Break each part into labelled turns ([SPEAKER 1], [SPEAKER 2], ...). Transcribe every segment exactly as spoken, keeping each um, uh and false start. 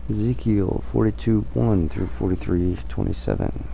[SPEAKER 1] Ezekiel forty-two one through forty-three twenty-seven.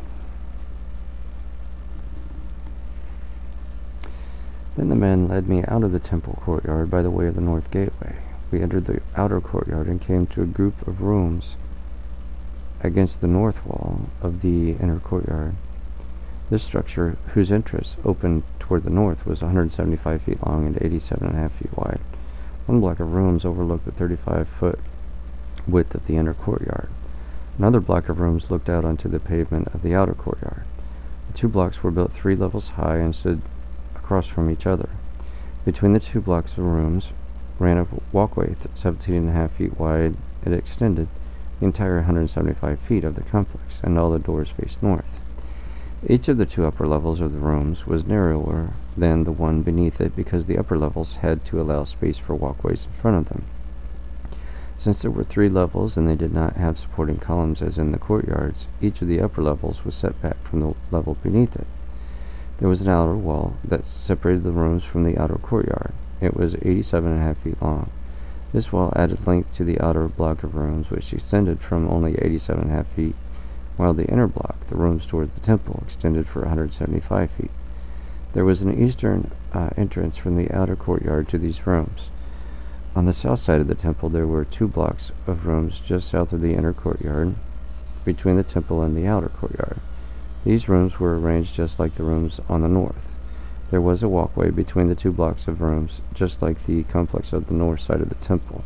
[SPEAKER 1] Then the men led me out of the temple courtyard by the way of the north gateway. We entered the outer courtyard and came to a group of rooms against the north wall of the inner courtyard. This structure, whose entrance opened toward the north, was one hundred seventy-five feet long and eighty-seven and a half feet wide. One block of rooms overlooked the thirty-five foot width of the inner courtyard. Another block of rooms looked out onto the pavement of the outer courtyard. The two blocks were built three levels high and stood across from each other. Between the two blocks of rooms ran a walkway seventeen and a half feet wide. It extended the entire one hundred seventy-five feet of the complex, and all the doors faced north. Each of the two upper levels of the rooms was narrower than the one beneath it because the upper levels had to allow space for walkways in front of them. Since there were three levels and they did not have supporting columns as in the courtyards, each of the upper levels was set back from the level beneath it. There was an outer wall that separated the rooms from the outer courtyard. It was eighty-seven and a half feet long. This wall added length to the outer block of rooms, which extended from only eighty-seven and a half feet, while the inner block, the rooms toward the temple, extended for one hundred seventy-five feet. There was an eastern uh, entrance from the outer courtyard to these rooms. On the south side of the temple there were two blocks of rooms just south of the inner courtyard, between the temple and the outer courtyard. These rooms were arranged just like the rooms on the north. There was a walkway between the two blocks of rooms, just like the complex of the north side of the temple.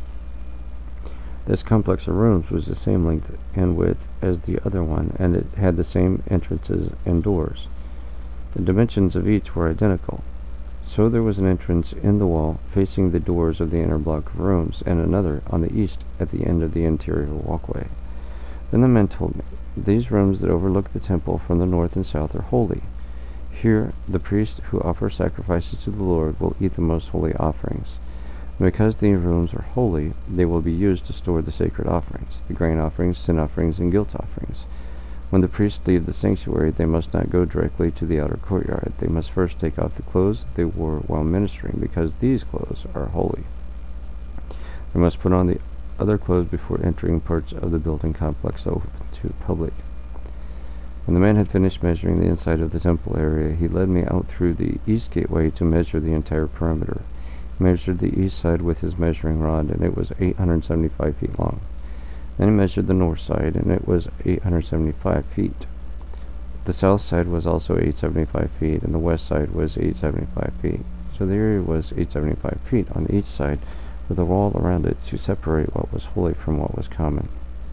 [SPEAKER 1] This complex of rooms was the same length and width as the other one, and it had the same entrances and doors. The dimensions of each were identical. So there was an entrance in the wall facing the doors of the inner block of rooms, and another on the east at the end of the interior walkway. Then the men told me, "These rooms that overlook the temple from the north and south are holy. Here the priests who offer sacrifices to the Lord will eat the most holy offerings. And because these rooms are holy, they will be used to store the sacred offerings, the grain offerings, sin offerings, and guilt offerings. When the priests leave the sanctuary, they must not go directly to the outer courtyard. They must first take off the clothes they wore while ministering, because these clothes are holy. They must put on the other clothes before entering parts of the building complex open to the public." When the man had finished measuring the inside of the temple area, he led me out through the east gateway to measure the entire perimeter. He measured the east side with his measuring rod, and it was eight hundred seventy-five feet long. Then he measured the north side, and it was eight hundred seventy-five feet. The south side was also eight hundred seventy-five feet, and the west side was eight hundred seventy-five feet. So the area was eight hundred seventy-five feet on each side, with a wall around it to separate what was holy from what was common.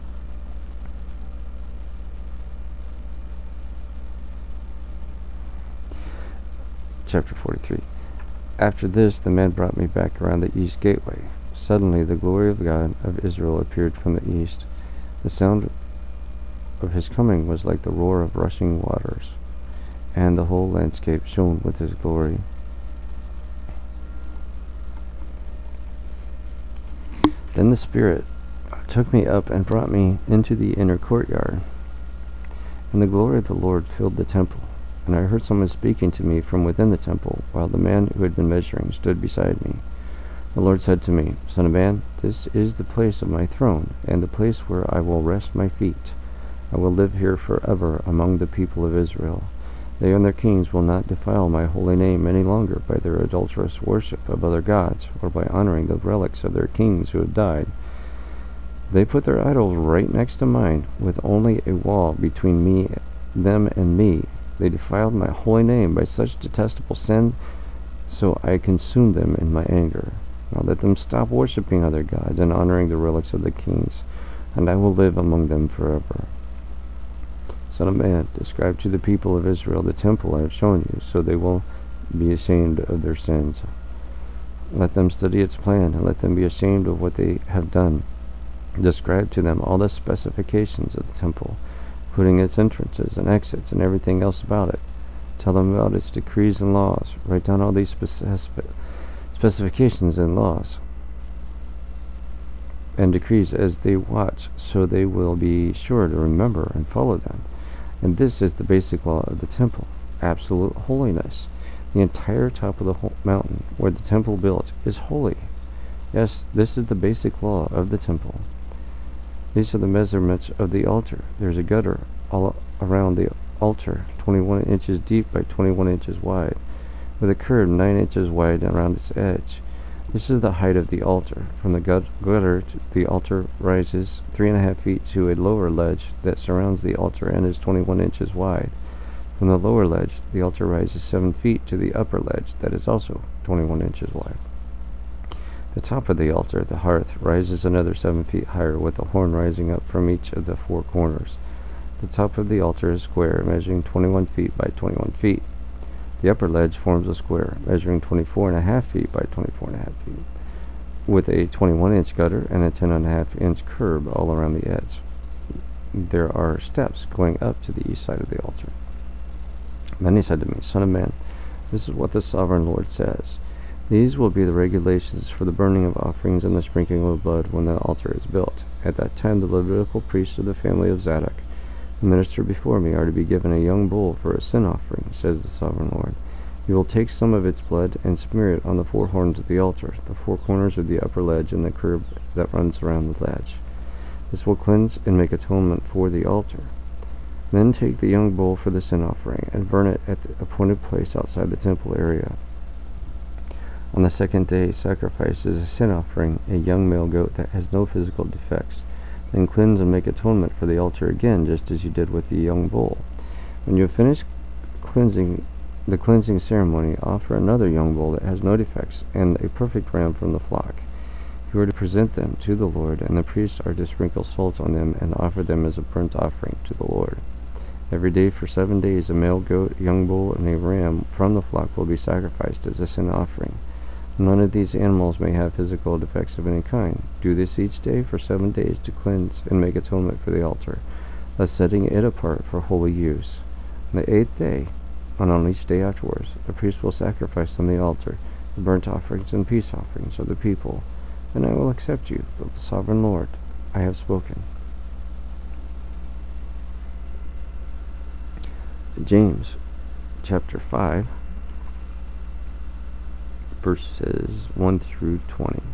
[SPEAKER 1] Chapter forty-three. After this, the man brought me back around the east gateway. Suddenly the glory of God of Israel appeared from the east. The sound of his coming was like the roar of rushing waters, and the whole landscape shone with his glory. Then the Spirit took me up and brought me into the inner courtyard, and the glory of the Lord filled the temple. And I heard someone speaking to me from within the temple, while the man who had been measuring stood beside me. The Lord said to me, "Son of man, this is the place of my throne, and the place where I will rest my feet. I will live here forever among the people of Israel. They and their kings will not defile my holy name any longer by their adulterous worship of other gods, or by honoring the relics of their kings who have died. They put their idols right next to mine, with only a wall between me, them and me. They defiled my holy name by such detestable sin, so I consumed them in my anger. Now let them stop worshipping other gods and honoring the relics of the kings, and I will live among them forever." Son of man, describe to the people of Israel the temple I have shown you, so they will be ashamed of their sins. Let them study its plan, and let them be ashamed of what they have done. Describe to them all the specifications of the temple, including its entrances and exits and everything else about it. Tell them about its decrees and laws. Write down all these specific specifications and laws and decrees as they watch, so they will be sure to remember and follow them. And this is the basic law of the temple: absolute holiness. The entire top of the whole mountain where the temple built is holy. Yes, this is the basic law of the temple. These are the measurements of the altar. There is a gutter all around the altar, twenty-one inches deep by twenty-one inches wide, with a curve nine inches wide around its edge. This is the height of the altar. From the gutter to the altar rises three and a half feet to a lower ledge that surrounds the altar and is twenty-one inches wide. From the lower ledge, the altar rises seven feet to the upper ledge that is also twenty-one inches wide. The top of the altar, the hearth, rises another seven feet higher, with a horn rising up from each of the four corners. The top of the altar is square, measuring twenty-one feet by twenty-one feet. The upper ledge forms a square, measuring twenty-four and a half feet by twenty-four and a half feet, with a twenty-one inch gutter and a ten and a half inch curb all around the edge. There are steps going up to the east side of the altar. Then he said to me, Son of man, this is what the sovereign Lord says. These will be the regulations for the burning of offerings and the sprinkling of blood when the altar is built. At that time the Levitical priests of the family of Zadok, who minister before me, are to be given a young bull for a sin offering, says the sovereign Lord. You will take some of its blood and smear it on the four horns of the altar, the four corners of the upper ledge, and the curb that runs around the ledge. This will cleanse and make atonement for the altar. Then take the young bull for the sin offering, and burn it at the appointed place outside the temple area. On the second day, sacrifice as a sin offering a young male goat that has no physical defects. Then cleanse and make atonement for the altar again, just as you did with the young bull. When you have finished cleansing the cleansing ceremony, offer another young bull that has no defects, and a perfect ram from the flock. You are to present them to the Lord, and the priests are to sprinkle salt on them and offer them as a burnt offering to the Lord. Every day for seven days a male goat, a young bull, and a ram from the flock will be sacrificed as a sin offering. None of these animals may have physical defects of any kind. Do this each day for seven days to cleanse and make atonement for the altar, thus setting it apart for holy use. On the eighth day, and on each day afterwards, the priest will sacrifice on the altar the burnt offerings and peace offerings of the people. Then I will accept you, the sovereign Lord. I have spoken. James chapter five, verses one through twenty.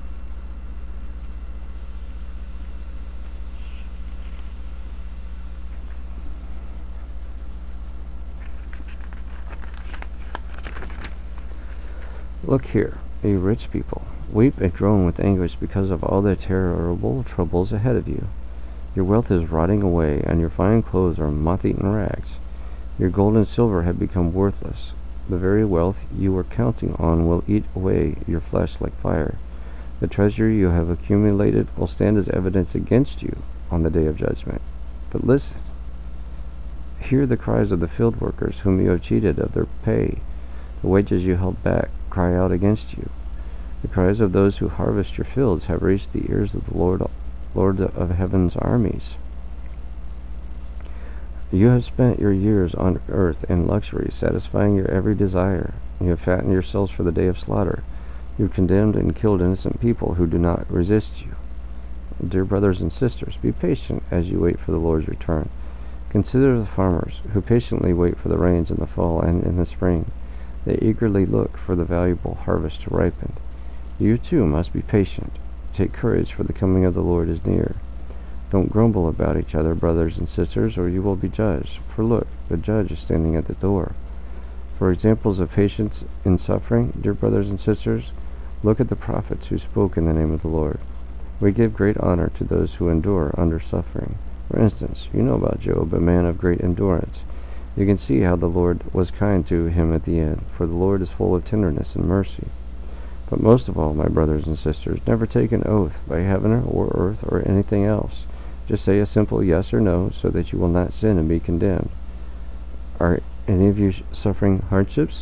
[SPEAKER 1] Look here, you rich people, weep and groan with anguish because of all the terrible troubles ahead of you. Your wealth is rotting away, and your fine clothes are moth-eaten rags. Your gold and silver have become worthless. The very wealth you were counting on will eat away your flesh like fire. The treasure you have accumulated will stand as evidence against you on the day of judgment. But listen, hear the cries of the field workers whom you have cheated of their pay. The wages you held back cry out against you. The cries of those who harvest your fields have reached the ears of the Lord, Lord of heaven's armies. You have spent your years on earth in luxury, satisfying your every desire. You have fattened yourselves for the day of slaughter. You have condemned and killed innocent people who do not resist you. Dear brothers and sisters, be patient as you wait for the Lord's return. Consider the farmers who patiently wait for the rains in the fall and in the spring. They eagerly look for the valuable harvest to ripen. You too must be patient. Take courage, for the coming of the Lord is near. Don't grumble about each other, brothers and sisters, or you will be judged. For look, the judge is standing at the door. For examples of patience in suffering, dear brothers and sisters, look at the prophets who spoke in the name of the Lord. We give great honor to those who endure under suffering. For instance, you know about Job, a man of great endurance. You can see how the Lord was kind to him at the end, for the Lord is full of tenderness and mercy. But most of all, my brothers and sisters, never take an oath by heaven or earth or anything else. Just say a simple yes or no, so that you will not sin and be condemned. Are any of you suffering hardships?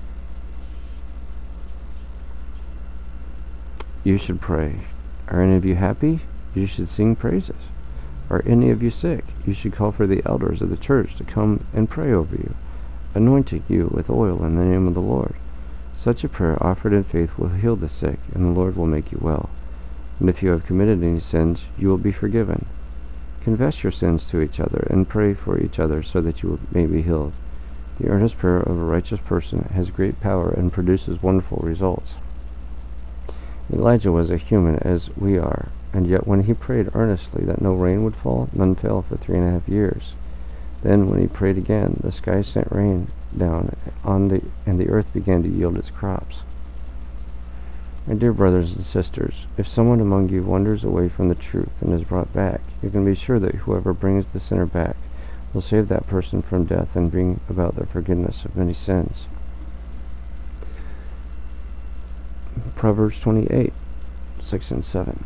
[SPEAKER 1] You should pray. Are any of you happy? You should sing praises. Are any of you sick? You should call for the elders of the church to come and pray over you, anointing you with oil in the name of the Lord. Such a prayer offered in faith will heal the sick, and the Lord will make you well. And if you have committed any sins, you will be forgiven. Confess your sins to each other, and pray for each other so that you may be healed. The earnest prayer of a righteous person has great power and produces wonderful results. Elijah was a human as we are. And yet when he prayed earnestly that no rain would fall, none fell for three and a half years. Then when he prayed again, the sky sent rain down on the and the earth began to yield its crops. My dear brothers and sisters, if someone among you wanders away from the truth and is brought back, you can be sure that whoever brings the sinner back will save that person from death and bring about the forgiveness of many sins. Proverbs twenty-eight, six and seven.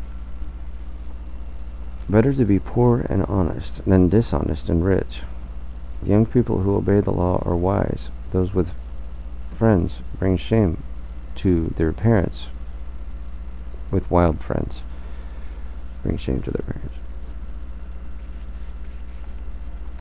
[SPEAKER 1] Better to be poor and honest than dishonest and rich. Young people who obey the law are wise. Those with friends bring shame to their parents. With wild friends bring shame to their parents.